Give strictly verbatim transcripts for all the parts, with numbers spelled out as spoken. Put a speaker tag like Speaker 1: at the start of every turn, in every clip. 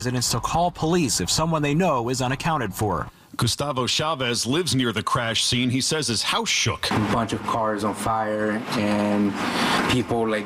Speaker 1: residents to call police if someone they know is unaccounted for.
Speaker 2: Gustavo Chavez lives near the crash scene. He says his house shook.
Speaker 3: A bunch of cars on fire and people like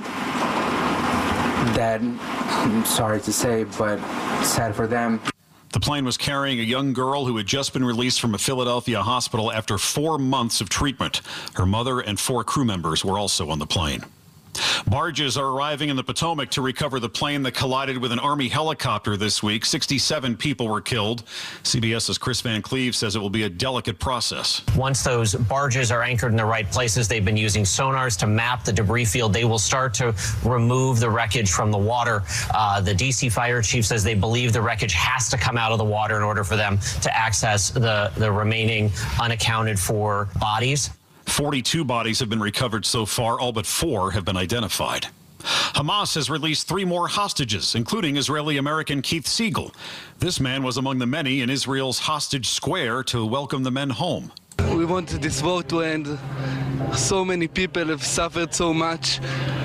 Speaker 3: that, I'm sorry to say, but sad for them.
Speaker 2: The plane was carrying a young girl who had just been released from a Philadelphia hospital after four months of treatment. Her mother and four crew members were also on the plane. Barges are arriving in the Potomac to recover the plane that collided with an Army helicopter this week. sixty-seven people were killed. CBS's Chris Van Cleve says it will be a delicate process.
Speaker 4: Once those barges are anchored in the right places, they've been using sonars to map the debris field. They will start to remove the wreckage from the water. Uh, the D C fire chief says they believe the wreckage has to come out of the water in order for them to access the, the remaining unaccounted for bodies.
Speaker 2: forty-two bodies have been recovered so far. All but four have been identified. Hamas has released three more hostages, including Israeli-American Keith Siegel. This man was among the many in Israel's hostage square to welcome the men home.
Speaker 5: We want this war to end. So many people have suffered so much,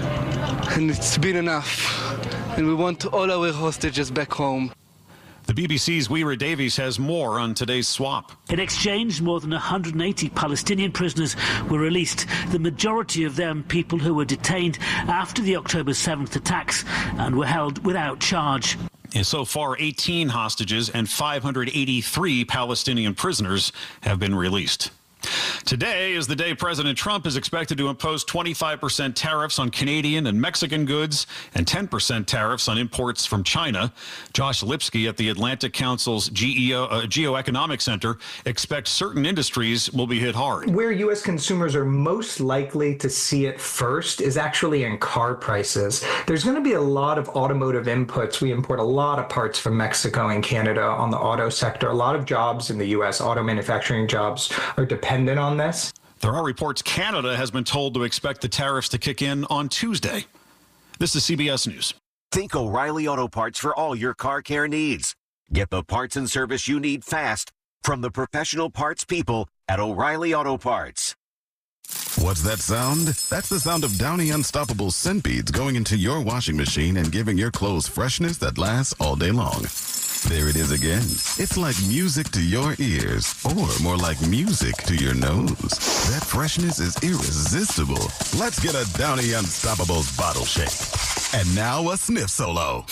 Speaker 5: and it's been enough. And we want all our hostages back home.
Speaker 2: The B B C's Weira Davies has more on today's swap.
Speaker 6: In exchange, more than one hundred eighty Palestinian prisoners were released, the majority of them people who were detained after the October seventh attacks and were held without charge.
Speaker 2: And so far, eighteen hostages and five hundred eighty-three Palestinian prisoners have been released. Today is the day President Trump is expected to impose twenty-five percent tariffs on Canadian and Mexican goods and ten percent tariffs on imports from China. Josh Lipsky at the Atlantic Council's G E O, uh, Geoeconomic Center expects certain industries will be hit hard.
Speaker 7: Where U S consumers are most likely to see it first is actually in car prices. There's going to be a lot of automotive inputs. We import a lot of parts from Mexico and Canada on the auto sector. A lot of jobs in the U S auto manufacturing jobs are dependent on this.
Speaker 2: There are reports Canada has been told to expect the tariffs to kick in on Tuesday. This is C B S News.
Speaker 8: Think O'Reilly Auto Parts for all your car care needs. Get the parts and service you need fast from the professional parts people at O'Reilly Auto Parts.
Speaker 9: What's that sound? That's the sound of Downy Unstoppable scent beads going into your washing machine and giving your clothes freshness that lasts all day long. There it is again. It's like music to your ears, or more like music to your nose. That freshness is irresistible. Let's get a Downy Unstoppables bottle shake. And now a sniff solo.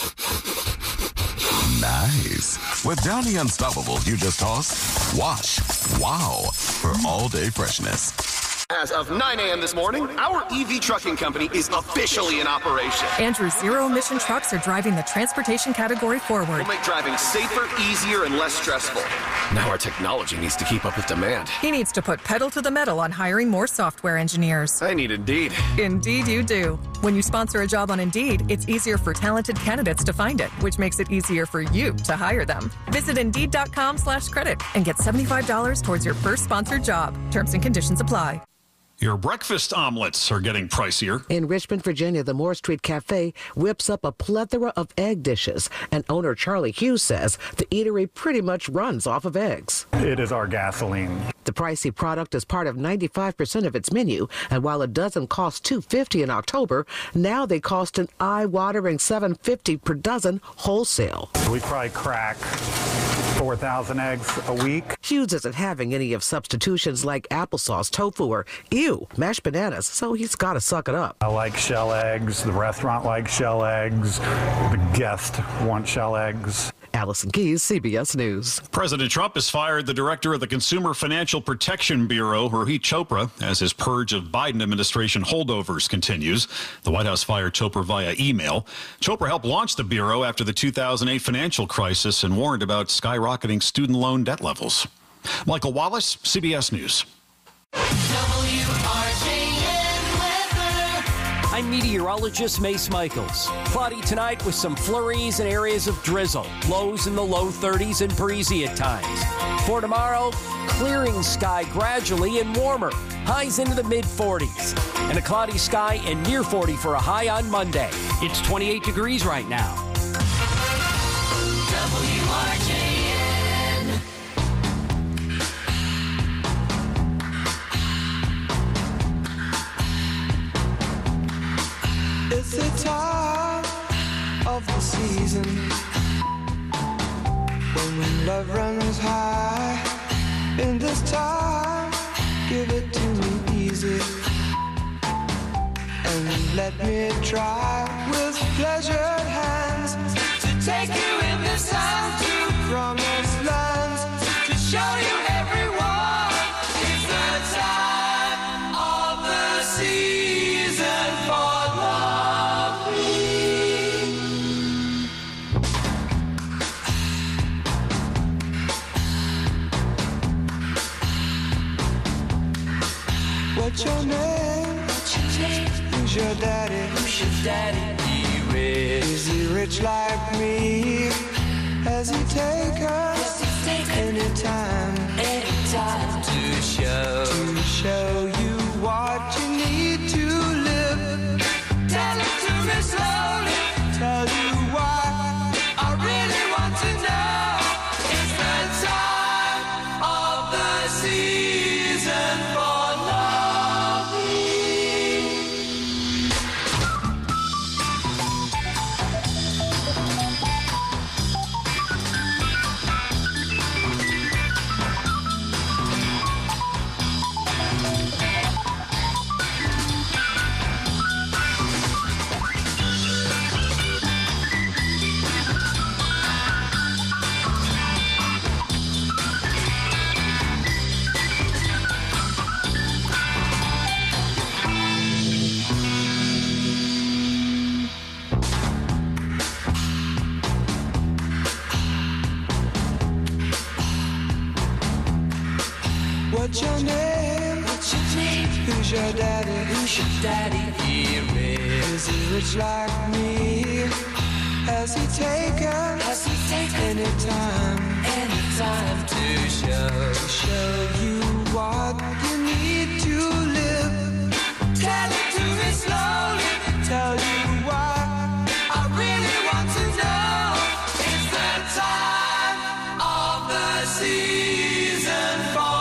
Speaker 9: Nice. With Downy Unstoppables, you just toss, wash, wow, for all-day freshness.
Speaker 10: As of nine a.m. this morning, our E V trucking company is officially in operation.
Speaker 11: Andrew's zero-emission trucks are driving the transportation category forward.
Speaker 10: We'll make driving safer, easier, and less stressful. Now our technology needs to keep up with demand.
Speaker 11: He needs to put pedal to the metal on hiring more software engineers.
Speaker 10: I need Indeed.
Speaker 11: Indeed you do. When you sponsor a job on Indeed, it's easier for talented candidates to find it, which makes it easier for you to hire them. Visit Indeed.com slash credit and get seventy-five dollars towards your first sponsored job. Terms and conditions apply.
Speaker 2: Your breakfast omelets are getting pricier.
Speaker 12: In Richmond, Virginia, the Moore Street Cafe whips up a plethora of egg dishes. And owner Charlie Hughes says the eatery pretty much runs off of eggs.
Speaker 13: It is our gasoline.
Speaker 12: The pricey product is part of ninety-five percent of its menu. And while a dozen cost two dollars and fifty cents in October, now they cost an eye-watering seven dollars and fifty cents per dozen wholesale.
Speaker 13: We probably crack four thousand eggs a week.
Speaker 12: Hughes isn't having any of substitutions like applesauce, tofu, or ew, mashed bananas, so he's got to suck it up.
Speaker 13: I like shell eggs. The restaurant likes shell eggs. The guest wants shell eggs.
Speaker 12: Allison Keyes, C B S News.
Speaker 2: President Trump has fired the director of the Consumer Financial Protection Bureau, Rohit Chopra, as his purge of Biden administration holdovers continues. The White House fired Chopra via email. Chopra helped launch the bureau after the two thousand eight financial crisis and warned about skyrocketing student loan debt levels. Michael Wallace, C B S News.
Speaker 14: I'm meteorologist Mace Michaels. Cloudy tonight with some flurries and areas of drizzle. Lows in the low thirties and breezy at times. For tomorrow, clearing sky gradually and warmer. Highs into the mid forties. And a cloudy sky and near forty for a high on Monday. It's twenty-eight degrees right now.
Speaker 15: W R J N.
Speaker 16: It's the time of the season when love runs high in this time, give it to me easy and let me try with pleasured hands to take you in this time to promised lands, to show you everyone it's the time of the season for love. What's your name? What's your name? Who's your daddy? Who's your daddy? He rich. Is he rich like me? Has he take us anytime? Anytime to show to show you what you need to live. Tell it to me slowly. Tell you why I really want to know. It's the time of the season for What's your name? What's your name? Who's your daddy? Who's your daddy? He rich. Is he rich like me? Has he taken? Has he taken anytime? Anytime to show show you what you need to live. Tell it to me slowly. Tell you why I really want to know. It's the time of the season for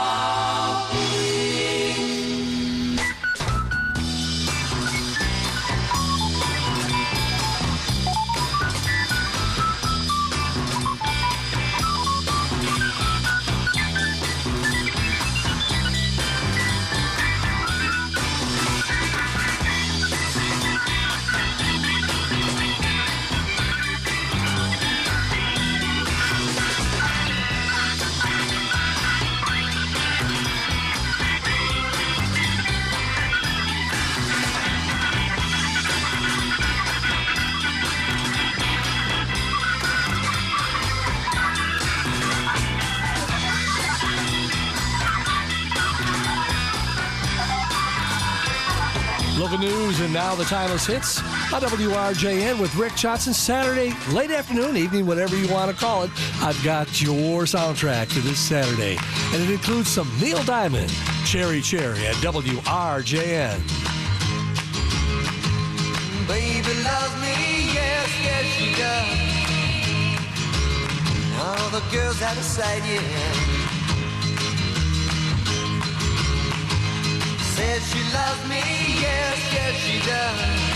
Speaker 17: Local news and now the timeless hits on W R J N with Rick Johnson. Saturday, late afternoon, evening, whatever you want to call it. I've got your soundtrack for this Saturday. And it includes some Neil Diamond, Cherry Cherry at W R J N.
Speaker 16: Baby loves me, yes, yes she does. All the girls out of sight, yeah. Says she loves me, yes, yes she does.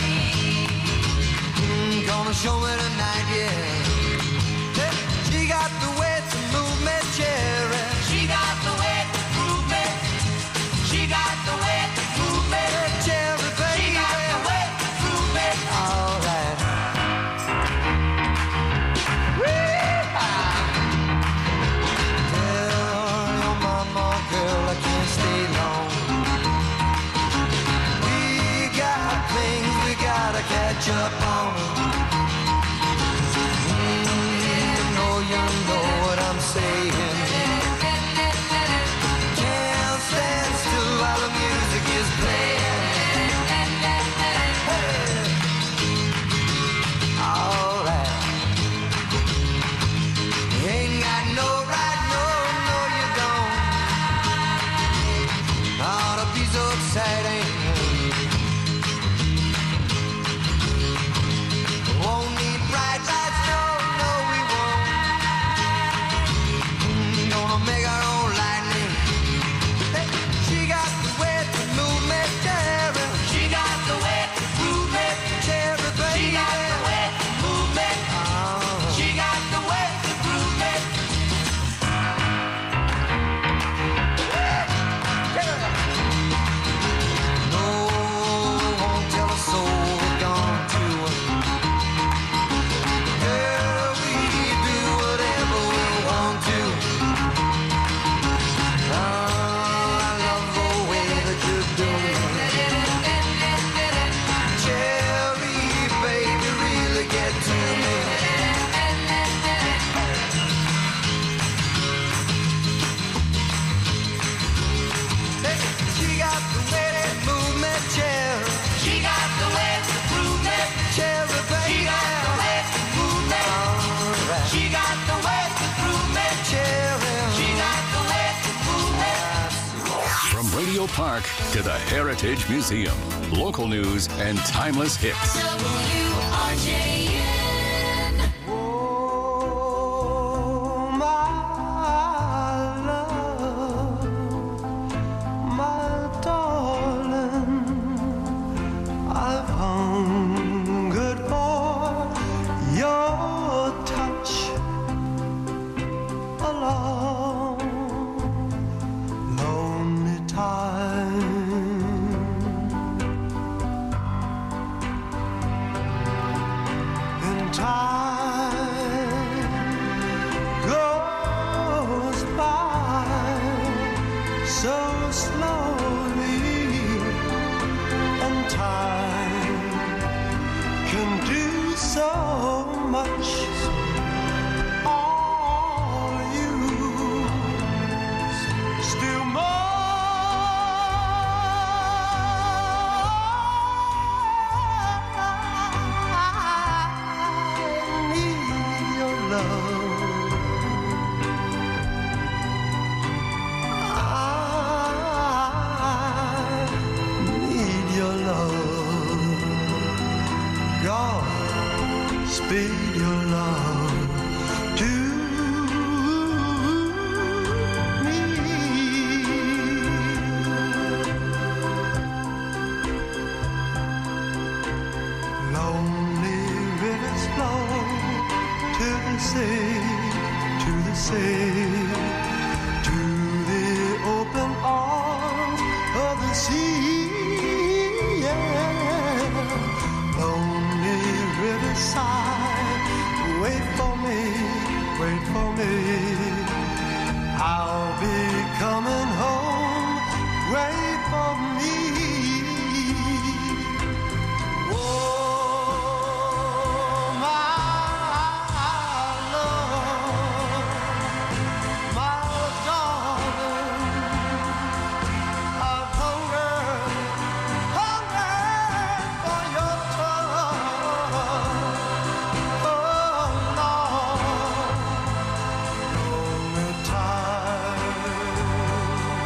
Speaker 16: Mm, gonna show me tonight, yeah. Hey, she got the way to move me, Cherry. She got the way to move me. She got the way to move me, Cherry, baby. She got the way to move me. All right. Woo-ah. Tell your mama, girl, I can't stay long. Things we gotta catch up on. Mm, you know, you know what I'm saying. Can't stand still while the music is playing. Hey. All right. You ain't got no right, no, no, you don't. Ought to be so exciting. Won't need bright lights, no, no, we won't. got the way to prove me. Cherry. She got the way to prove me.
Speaker 18: From Radio Park to the Heritage Museum, local news and timeless hits.
Speaker 15: W R J N.
Speaker 16: Oh, my love, my darling, I've hungered for your touch a long, lonely time. And time goes by so slowly, and time can do so much. Are you still mine? Need your love. I need your love. God, speed your love to me. Lonely rivers flow to the sea, to the sea, to the open arms of the sea. Yeah. Lonely riverside, wait for me, wait for me. I'll be coming home, wait for me. Oh, my love, my darling, I've hungered, hungered for your touch. Oh, Lord, only time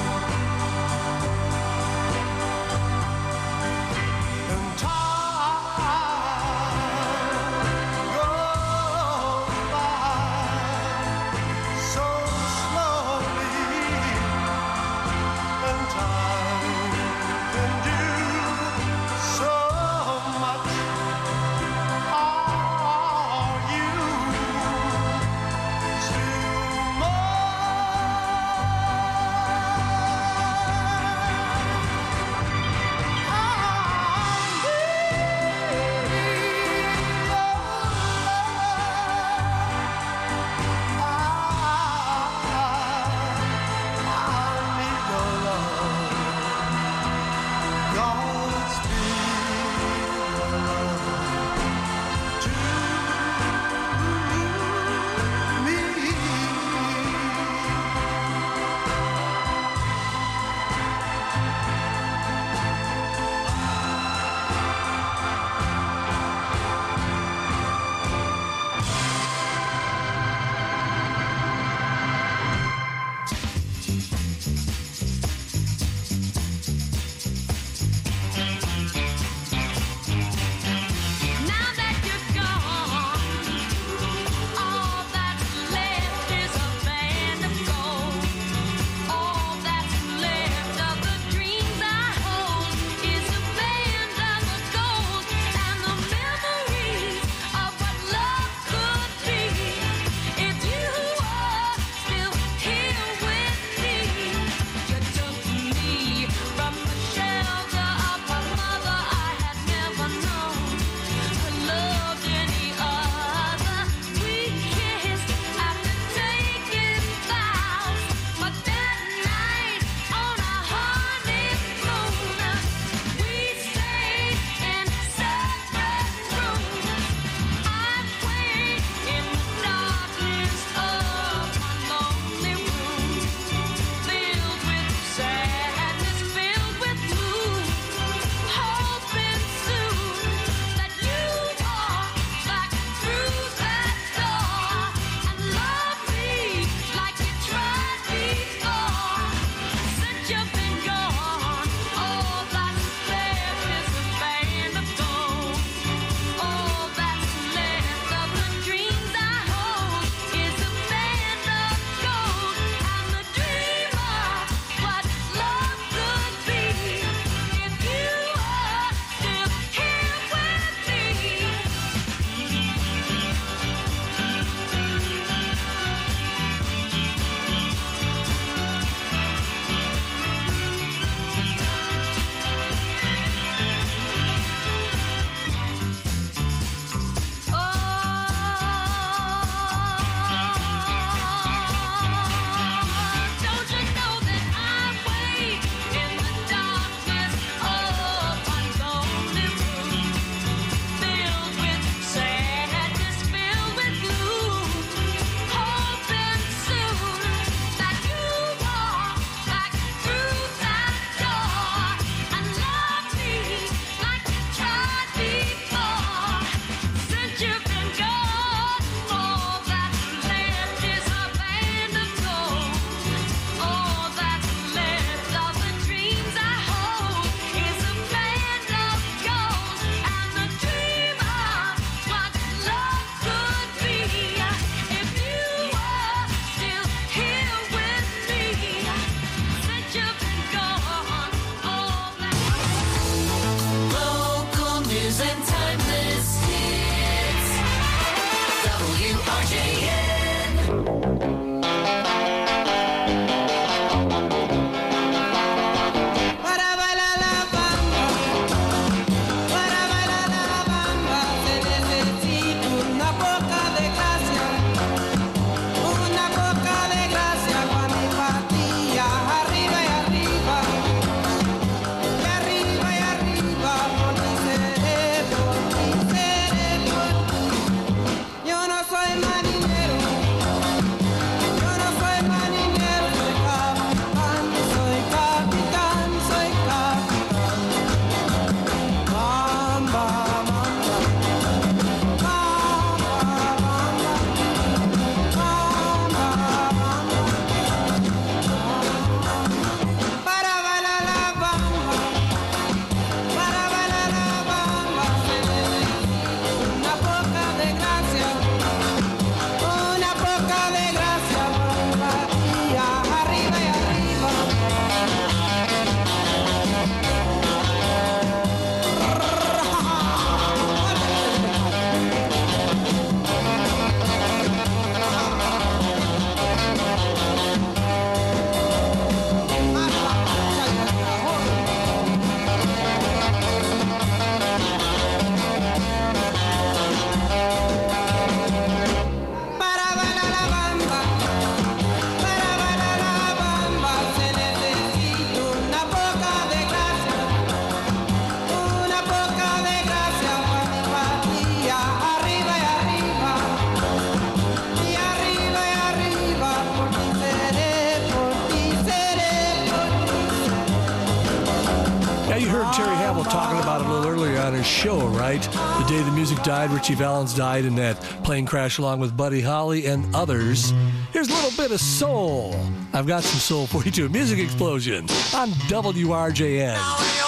Speaker 17: Winner's Show, right? The day the music died, Richie Valens died in that plane crash along with Buddy Holly and others. Here's a little bit of soul. I've got some soul for you too. Music Explosion on W R J N.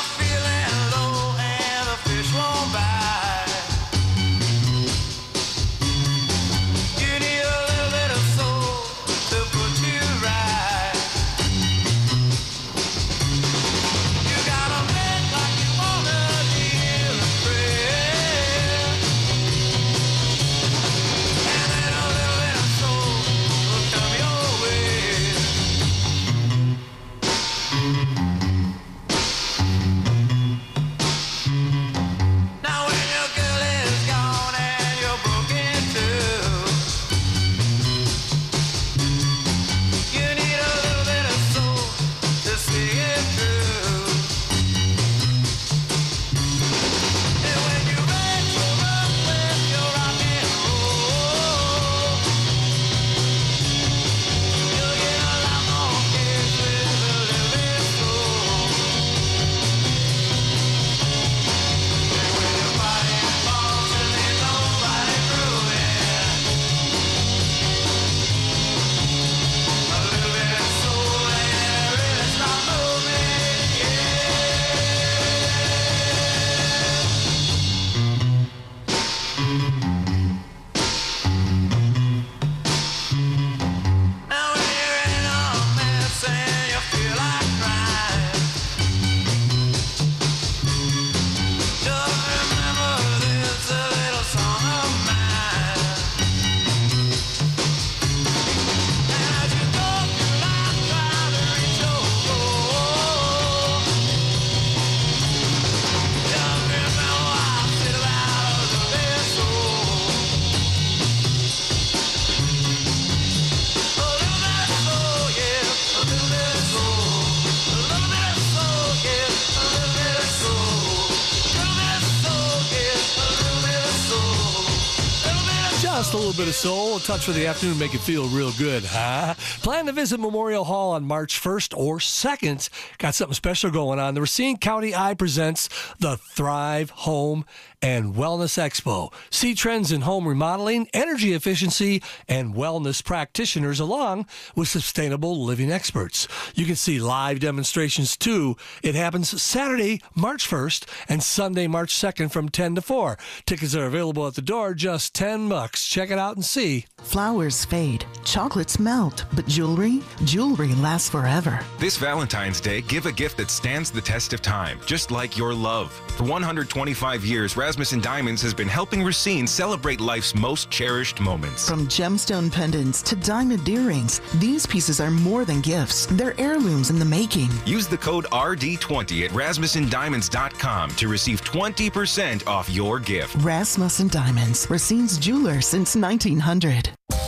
Speaker 17: Just a little bit of soul, a touch for the afternoon, make it feel real good, huh? Plan to visit Memorial Hall on March first or second. Got something special going on. The Racine County Eye presents the Thrive Home and Wellness Expo. See trends in home remodeling, energy efficiency, and wellness practitioners along with sustainable living experts. You can see live demonstrations too. It happens Saturday, March first and Sunday, March second from ten to four. Tickets are available at the door, just ten bucks. Check it out and see.
Speaker 19: Flowers fade, chocolates melt, but jewelry, jewelry lasts forever.
Speaker 20: This Valentine's Day, give a gift that stands the test of time, just like your love. For one hundred twenty-five years, Rasmussen Diamonds has been helping Racine celebrate life's most cherished moments.
Speaker 19: From gemstone pendants to diamond earrings, these pieces are more than gifts. They're heirlooms in the making.
Speaker 20: Use the code R D twenty at Rasmussen Diamonds dot com to receive twenty percent off your gift.
Speaker 19: Rasmussen Diamonds, Racine's jeweler since nineteen hundred.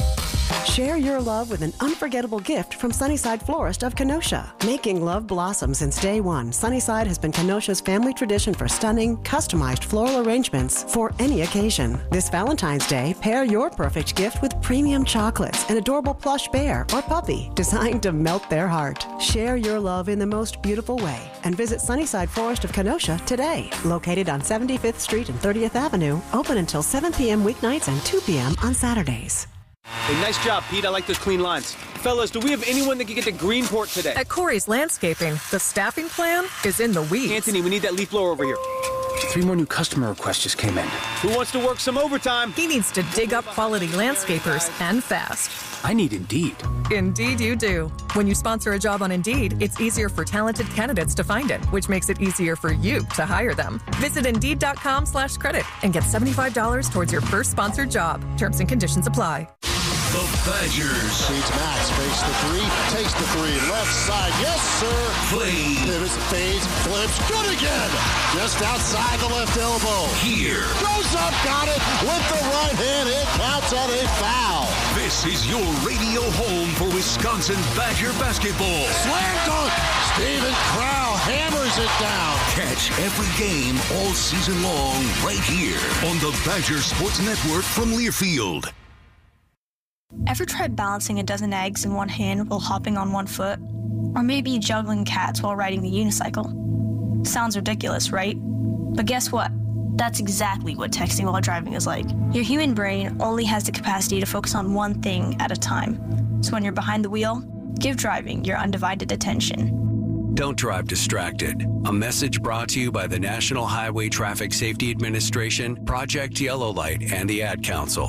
Speaker 21: Share your love with an unforgettable gift from Sunnyside Florist of Kenosha. Making love blossom since day one, Sunnyside has been Kenosha's family tradition for stunning, customized floral arrangements for any occasion. This Valentine's Day, pair your perfect gift with premium chocolates, an adorable plush bear or puppy designed to melt their heart. Share your love in the most beautiful way and visit Sunnyside Florist of Kenosha today. Located on seventy-fifth Street and thirtieth Avenue, open until seven p.m. weeknights and two p.m. on Saturdays.
Speaker 22: Hey, nice job, Pete. I like those clean lines. Fellas, do we have anyone that can get to Greenport today?
Speaker 11: At Corey's Landscaping, the staffing plan is in the weeds.
Speaker 22: Anthony, we need that leaf blower over here. Three more new customer requests just came in. Who wants to work some overtime?
Speaker 11: He needs to dig up quality landscapers and fast.
Speaker 22: I need Indeed.
Speaker 11: Indeed you do. When you sponsor a job on Indeed, it's easier for talented candidates to find it, which makes it easier for you to hire them. Visit Indeed.com slash credit and get seventy-five dollars towards your first sponsored job. Terms and conditions apply.
Speaker 23: The Badgers.
Speaker 24: Feeds Max, fakes the three, takes the three, left side, yes sir.
Speaker 23: Play.
Speaker 24: Pivots, fades, flips, good again. Just outside the left elbow.
Speaker 23: Here.
Speaker 24: Goes up, got it with the right hand. It counts on a foul.
Speaker 23: This is your radio home for Wisconsin Badger basketball.
Speaker 24: Slam dunk. Steven Crow hammers it down.
Speaker 23: Catch every game all season long right here on the Badger Sports Network from Learfield.
Speaker 25: Ever tried balancing a dozen eggs in one hand while hopping on one foot? Or maybe juggling cats while riding the unicycle? Sounds ridiculous, right? But guess what? That's exactly what texting while driving is like. Your human brain only has the capacity to focus on one thing at a time. So when you're behind the wheel, give driving your undivided attention.
Speaker 1: Don't drive distracted. A message brought to you by the National Highway Traffic Safety Administration, Project Yellow Light, and the Ad Council.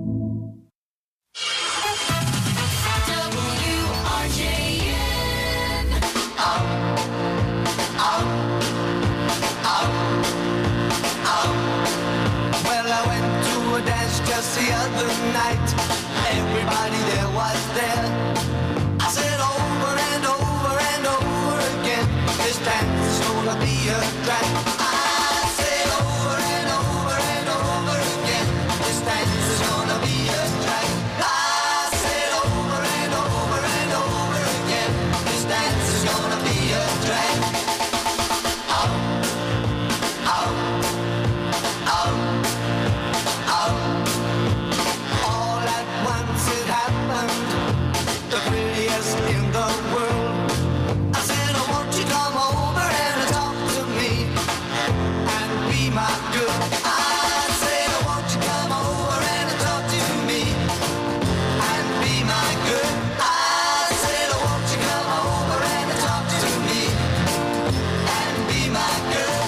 Speaker 15: W R J N. Oh, oh, oh,
Speaker 16: oh. Well, I went to a dance just the other night. Everybody there was there. I said over and over and over again, this dance is gonna be a drag. I said over and over and over again, this dance is gonna be a drag. I said over and over and over again, this dance is gonna be a drag. Oh, oh, oh, oh. All at once it happened, the prettiest in the world. I said, oh, won't you come over and talk to me and be my girl? I said, oh, won't you come over and talk to me and be my girl? I said, oh, won't you come over and talk to me and be my girl?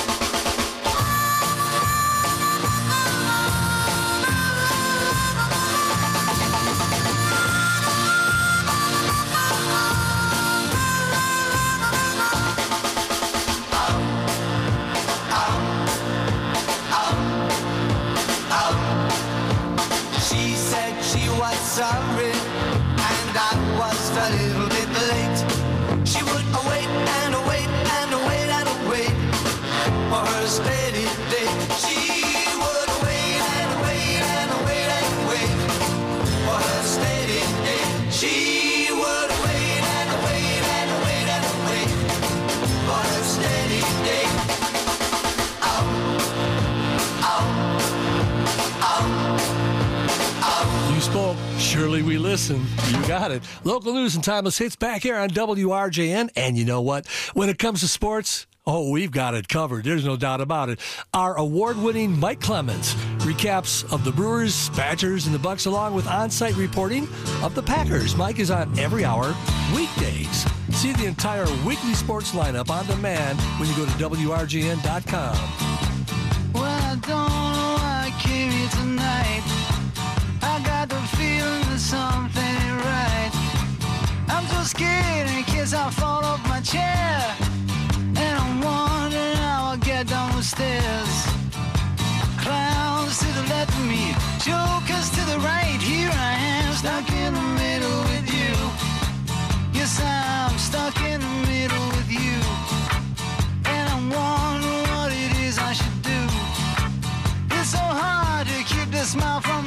Speaker 16: She said she was sorry, and I was a little bit late. She would await and await and await and await for her steady day. She would wait and wait and wait and wait for her steady day. She would wait and wait and wait and wait for her steady day. Oh, oh, oh.
Speaker 17: You spoke. Surely we listen. You got it. Local news and timeless hits back here on W R J N. And you know what? When it comes to sports, oh, we've got it covered. There's no doubt about it. Our award-winning Mike Clemens recaps of the Brewers, Badgers, and the Bucks, along with on-site reporting of the Packers. Mike is on every hour, weekdays. See the entire weekly sports lineup on demand when you go to W R J N dot com.
Speaker 16: Well, I don't know why I came here tonight. I got the feeling that something ain't right. I'm so scared in case I fall off my chair. And I'm wondering how I'll get down the stairs. Clowns to the left of me, jokers to the right. Here I am, stuck in the middle with you. Yes, I'm stuck in the middle with you. And I'm wondering what it is I should do. It's so hard to keep the smile from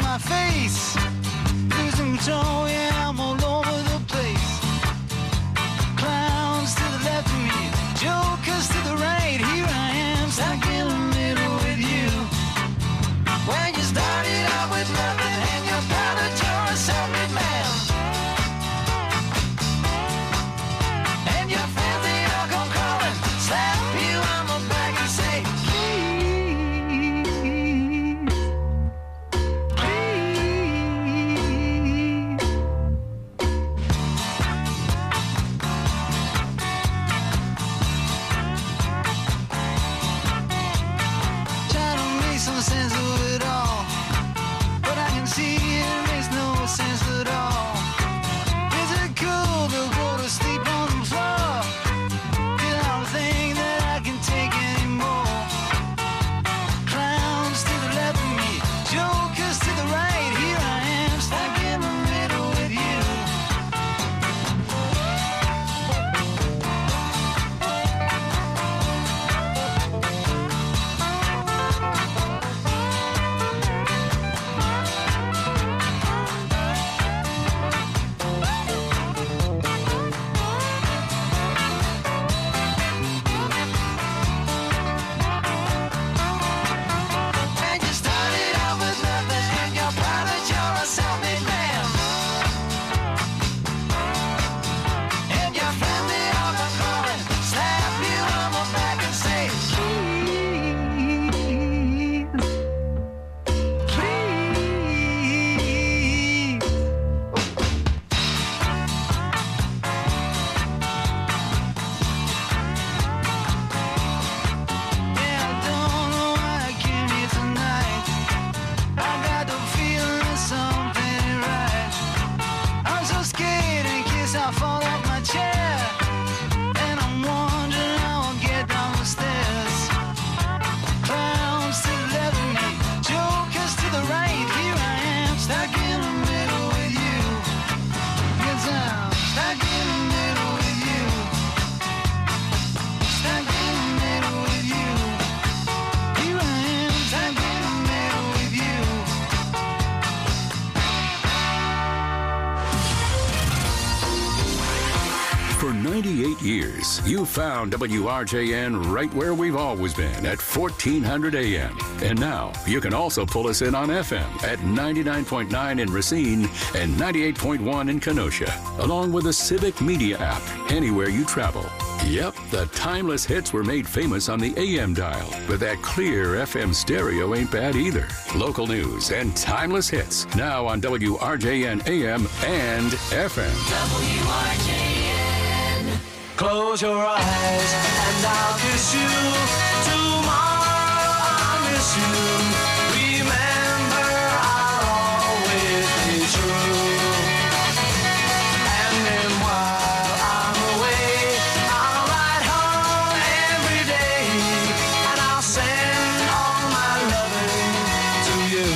Speaker 18: ninety-eight years, you found W R J N right where we've always been at fourteen hundred A M. And now you can also pull us in on F M at ninety-nine point nine in Racine and ninety-eight point one in Kenosha, along with the Civic Media app anywhere you travel. Yep, the timeless hits were made famous on the A M dial, but that clear F M stereo ain't bad either. Local news and timeless hits now on W R J N A M and F M.
Speaker 15: W R J N.
Speaker 16: Close your eyes and I'll kiss you. Tomorrow I'll miss you. Remember, I'll always be true. And then while I'm away, I'll ride home every day, and I'll send all my loving to you.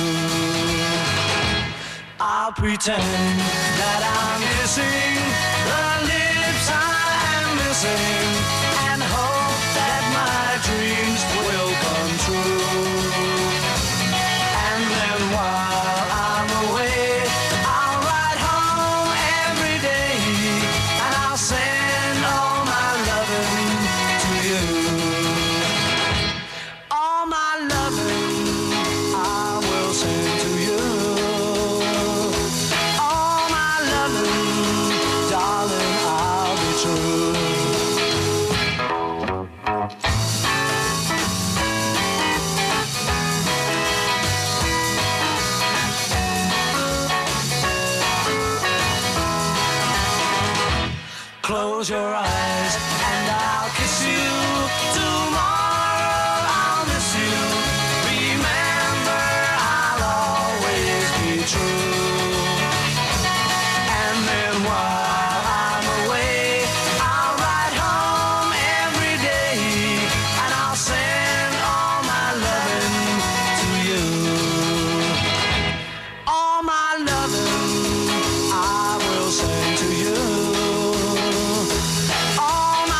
Speaker 16: I'll pretend that I'm kissing the lips I am missing, and hope that my dreams will come true. And then while I'm away, I'll ride home every day, and I'll send all my loving to you. All my loving I will send to you. All my loving, darling, I'll be true. Close your eyes and I'll kiss you. Tomorrow I'll miss you. Remember, I'll always be true. And then while I'm away, I'll ride home every day, and I'll send all my loving to you. All my loving I will send to you. All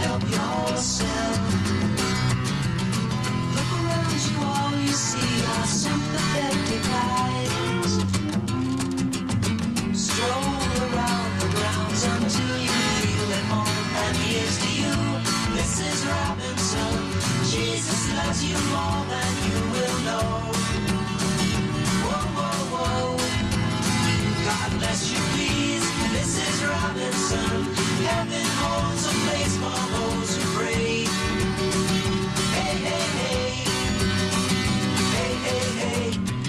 Speaker 16: help yourself. Look around you, all you see are sympathetic eyes. Stroll around the grounds until you feel at home. And here's to you, Missus Robinson. Jesus loves you more than you will know. Whoa, whoa, whoa. God bless you, please, Missus Robinson. Heaven holds a place for those who pray. Hey, hey, hey. Hey, hey, hey.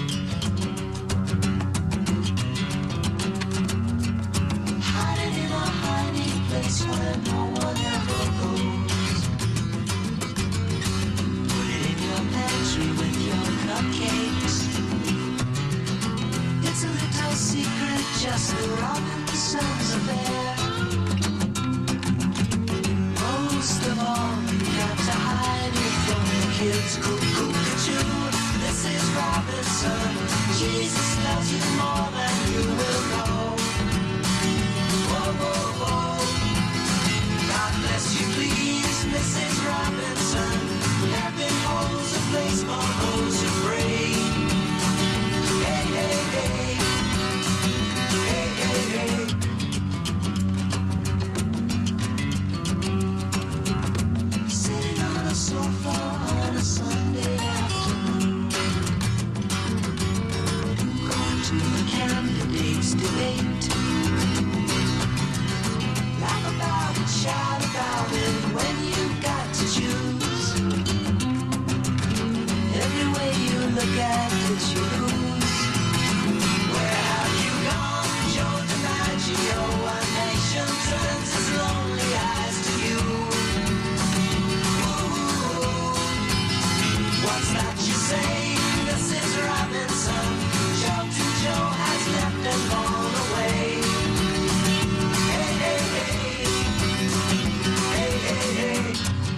Speaker 16: Hiding in a hiding place where no one ever goes. Put it in your pantry with your cupcakes. It's a little secret, just the Robinsons affair. Most of all, you got to hide it from the kids. Cuckoo-cuckoo, this is Robinson. Jesus loves you more than you will know. Whoa, whoa, whoa. God bless you, please, Missus Robinson. Heaven holds a place for those who pray. Hey, hey, hey. Hey, hey, hey. Sitting on a sofa on a Sunday afternoon, going to the candidates' debate. Laugh about it, shout about it when you've got to choose. Every way you look at it, you lose. Where have you gone, Joe DiMaggio? A nation turns its lonely eyes to you. Ooh, what's that you say, Missus Robinson? Joe to Joe has left and gone away. Hey, hey, hey. Hey, hey, hey.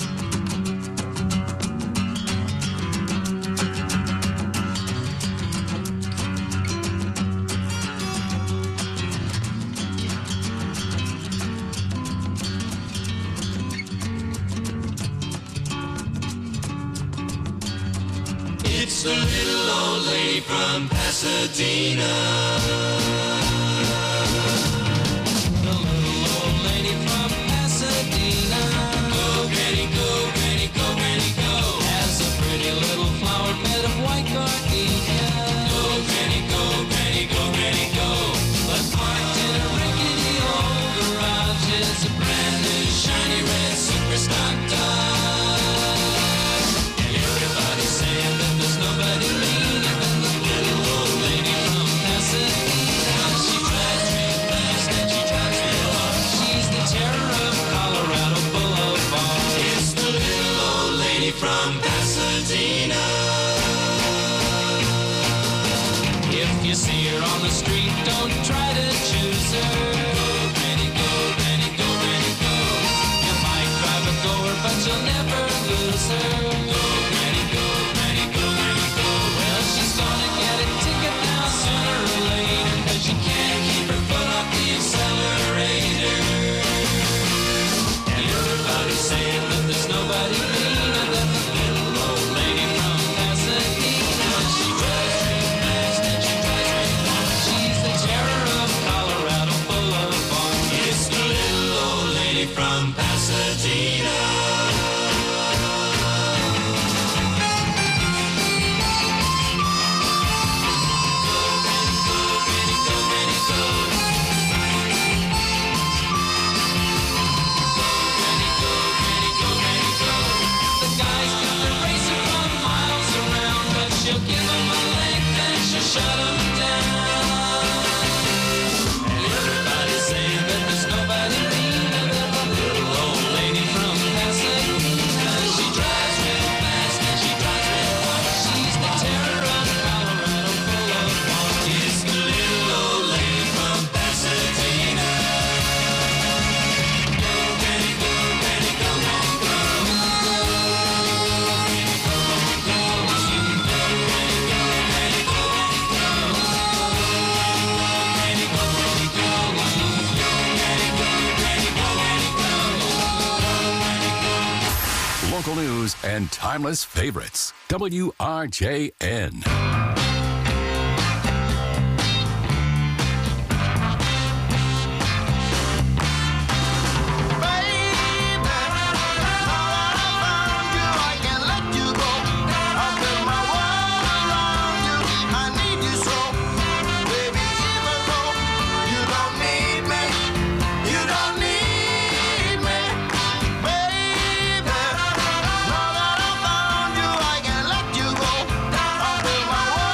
Speaker 15: It's the little old lady from Pasadena. The little old lady from Pasadena. Go, granny, go, granny, go, granny, go. Has a pretty little flower bed of white gardenia. Go, granny, go, granny, go, granny, go. But parked in a rickety old garage is a brand new shiny red superstock Dodge. Everybody's saying that there's nobody meaner than the little old lady from Pasadena. She drives real fast and she drives real hard. She's the terror of Colorado Boulevard. It's the little old lady from Pasadena. If you see her on the street, don't try to choose her. Go, granny, go, granny, go, granny, go. You might drive a goer, but you'll never lose her. Go, granny, go, granny, go, granny, go. Well, she's gonna get a ticket now sooner or later, 'cause she can't keep her foot off the accelerator. And everybody's saying that there's nobody meaner than the little
Speaker 18: and timeless favorites. W R J N.
Speaker 16: I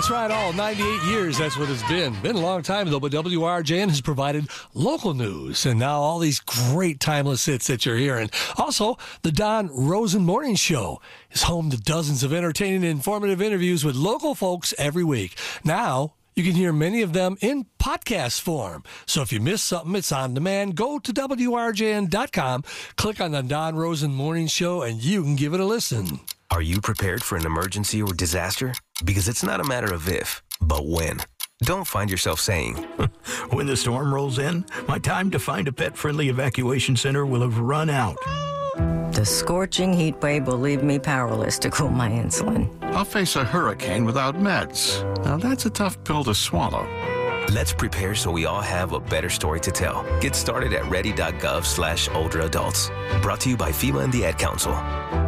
Speaker 17: That's right, all ninety-eight years, that's what it's been. Been a long time, though, but W R J N has provided local news, and now all these great timeless hits that you're hearing. Also, the Don Rosen Morning Show is home to dozens of entertaining and informative interviews with local folks every week. Now, you can hear many of them in podcast form. So if you miss something, it's on demand. Go to W R J N dot com, click on the Don Rosen Morning Show, and you can give it a listen.
Speaker 3: Are you prepared for an emergency or disaster? Because it's not a matter of if, but when. Don't find yourself saying,
Speaker 4: when the storm rolls in, my time to find a pet-friendly evacuation center will have run out.
Speaker 5: The scorching heat wave will leave me powerless to cool my insulin.
Speaker 6: I'll face a hurricane without meds. Now that's a tough pill to swallow.
Speaker 3: Let's prepare so we all have a better story to tell. Get started at ready.gov slash older adults. Brought to you by FEMA and the Ad Council.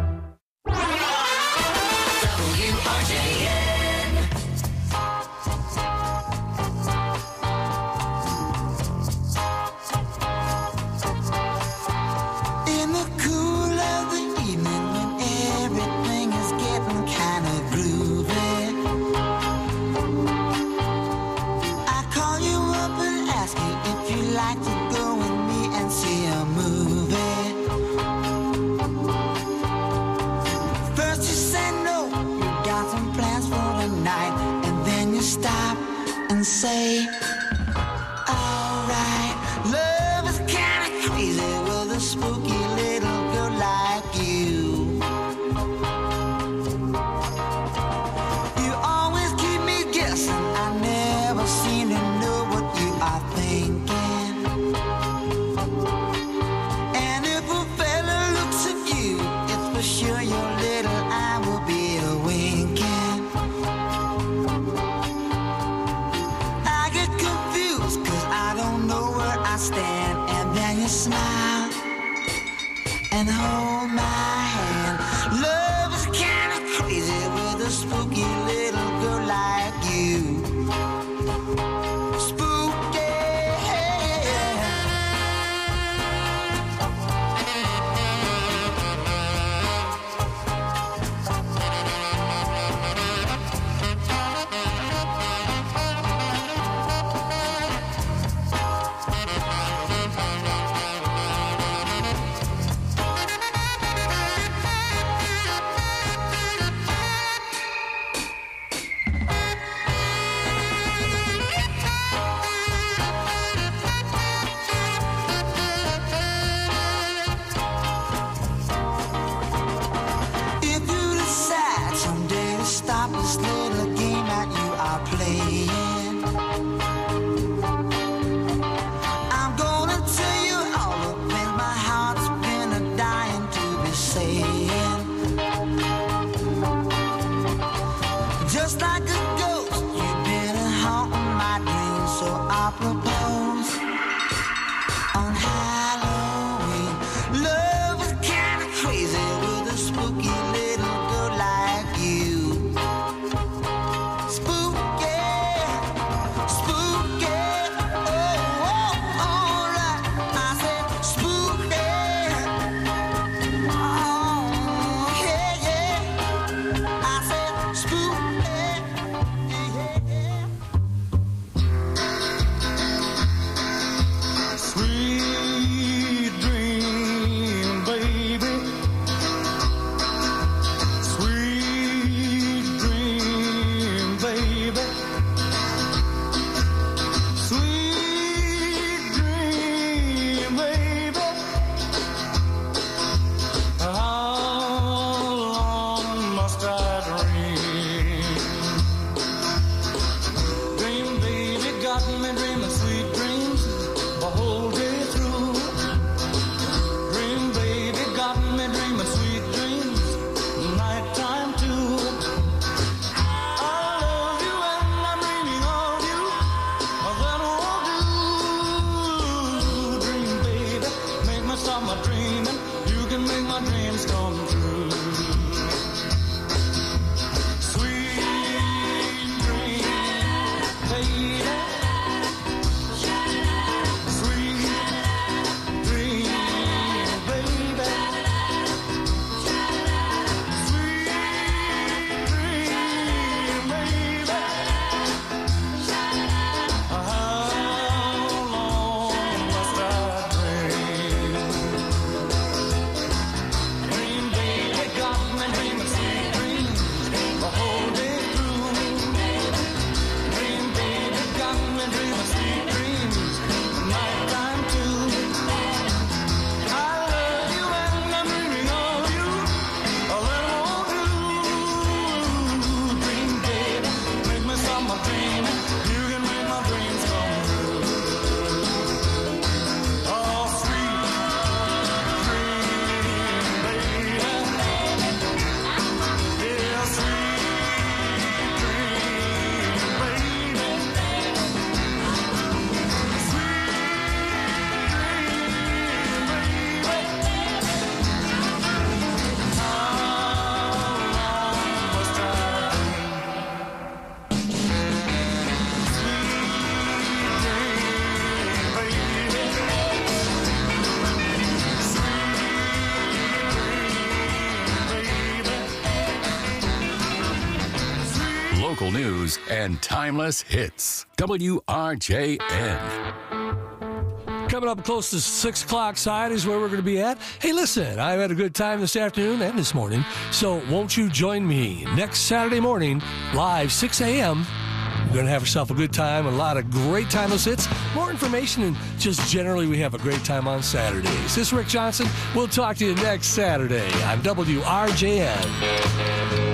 Speaker 16: Say, alright, love is kinda crazy with a spooky little girl like you. You always keep me guessing, I never seem to know what you are thinking. And if a fella looks at you, it's for sure your little eye will be a winking. Stand and then you smile and hold my hand. Love is kind of crazy with a spooky little girl like you. Spooky.
Speaker 18: local news, and timeless hits. W R J N.
Speaker 17: Coming up close to six o'clock side is where we're going to be at. Hey, listen, I've had a good time this afternoon and this morning, so won't you join me next Saturday morning, live six a.m., You're going to have yourself a good time, a lot of great timeless hits, more information, and just generally we have a great time on Saturdays. This is Rick Johnson. We'll talk to you next Saturday on W R J N.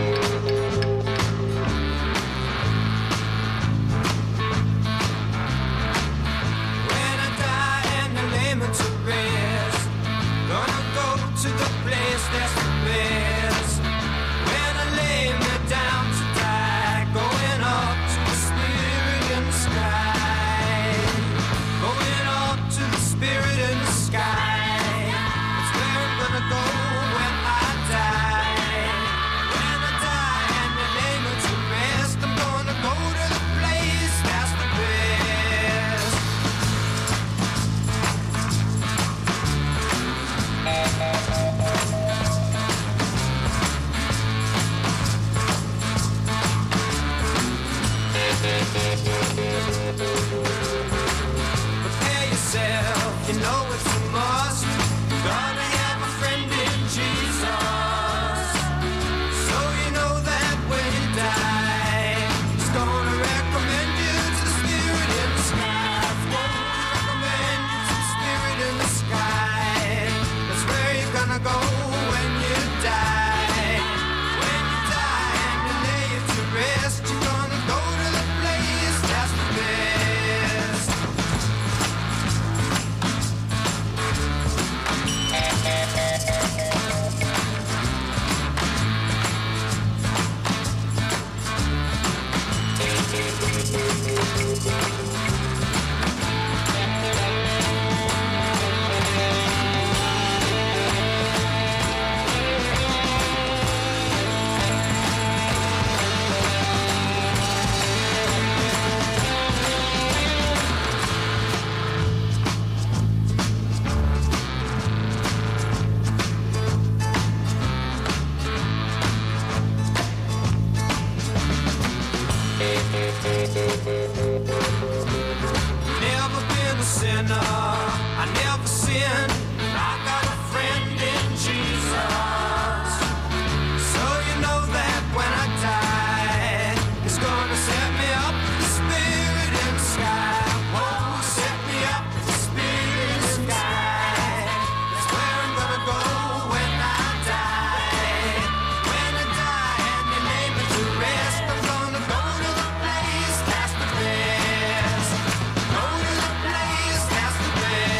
Speaker 16: Prepare yourself, you know it's a must. Gonna have a friend in Jesus. So you know that when you die, He's gonna recommend you to the Spirit in the sky. He's gonna recommend you to the Spirit in the sky. That's where you're gonna go when you die. When you die and you lay it to rest, you're gonna go to the place that's the best. Never been a sinner, I never sinned. I got a friend in Jesus. So you know that when I die, He's gonna set me up with the Spirit in the sky. Oh, set me up with the Spirit in the sky. That's where I'm gonna go when I die. When I die and you lay me to rest, I'm gonna go to the place that's the best. Go to the place that's the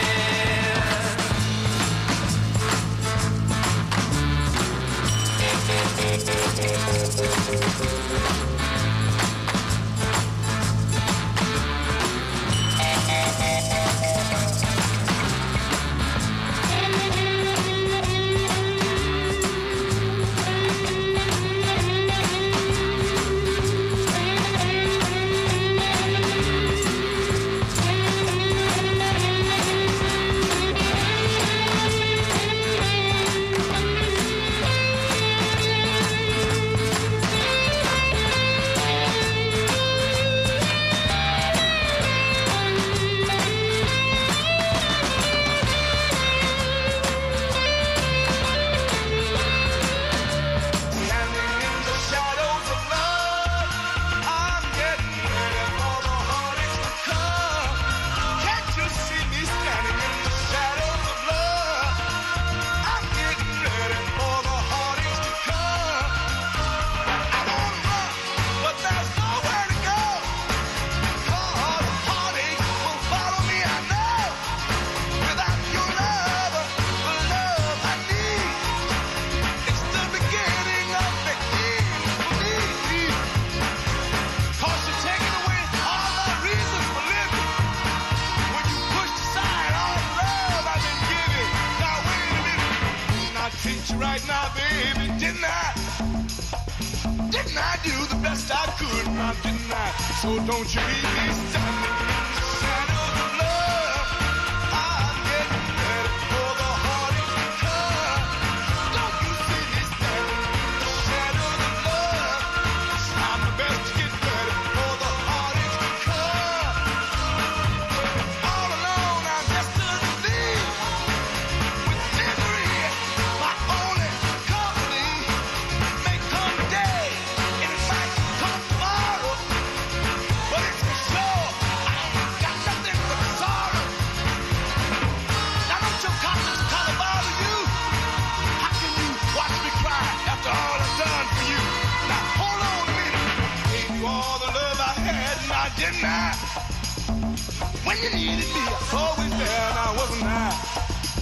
Speaker 7: Right now, baby, didn't I? Didn't I do the best I could? Now, didn't I? So don't you leave me standing in the shadows of love. I'm getting ready for the heartache to come. Don't you see me standing in the shadows of love? I'm the best to get didn't I? When you needed me, I was always there, and I wasn't I.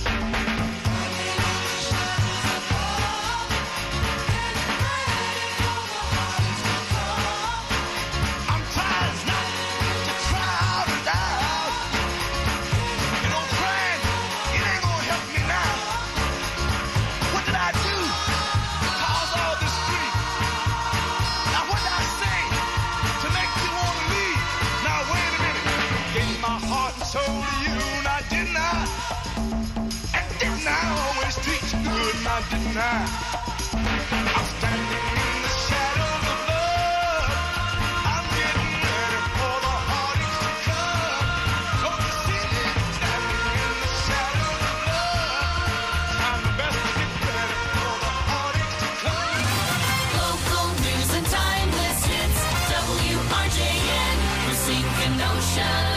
Speaker 7: Didn't I? I'm standing in the shadows of love. I'm getting ready for the heartaches to come. Don't you see me standing in the shadows of love? I'm the best to get ready for the heartaches to come.
Speaker 15: Local news and timeless hits. W R J N, Racine, Kenosha.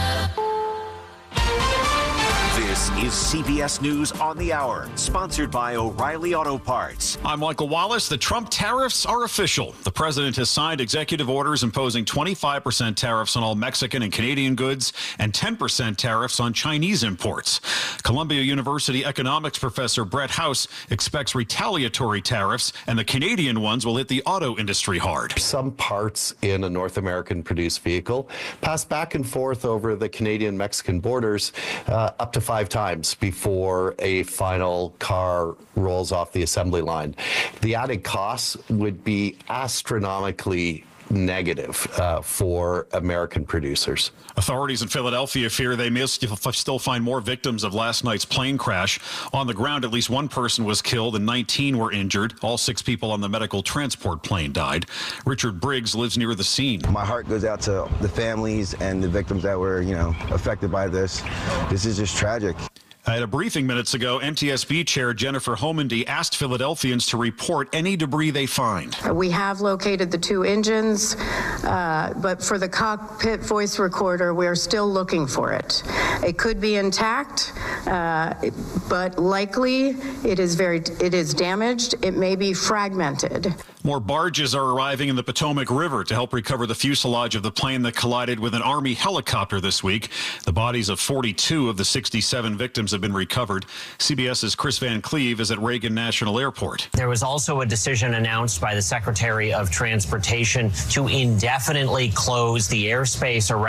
Speaker 8: This is C B S News on the Hour, sponsored by O'Reilly Auto Parts.
Speaker 2: I'm Michael Wallace. The Trump tariffs are official. The president has signed executive orders imposing twenty-five percent tariffs on all Mexican and Canadian goods and ten percent tariffs on Chinese imports. Columbia University economics professor Brett House expects retaliatory tariffs, and the Canadian ones will hit the auto industry hard.
Speaker 9: Some parts in a North American produced vehicle pass back and forth over the Canadian-Mexican borders uh, up to five times before a final car rolls off the assembly line. The added costs would be astronomically negative uh, for American producers.
Speaker 2: Authorities in Philadelphia fear they may still find more victims of last night's plane crash. On the ground, at least one person was killed and nineteen were injured. All six people on the medical transport plane died. Richard Briggs lives near the scene.
Speaker 10: My heart goes out to the families and the victims that were, you know, affected by this. This is just tragic.
Speaker 2: At a briefing minutes ago, N T S B Chair Jennifer Homendy asked Philadelphians to report any debris they find.
Speaker 12: We have located the two engines, uh, but for the cockpit voice recorder, we are still looking for it. It could be intact, uh, but likely it is very, it is damaged. It may be fragmented.
Speaker 2: More barges are arriving in the Potomac River to help recover the fuselage of the plane that collided with an Army helicopter this week. The bodies of forty-two of the sixty-seven victims have been recovered. CBS's Chris Van Cleve is at Reagan National Airport.
Speaker 13: There was also a decision announced by the Secretary of Transportation to indefinitely close the airspace around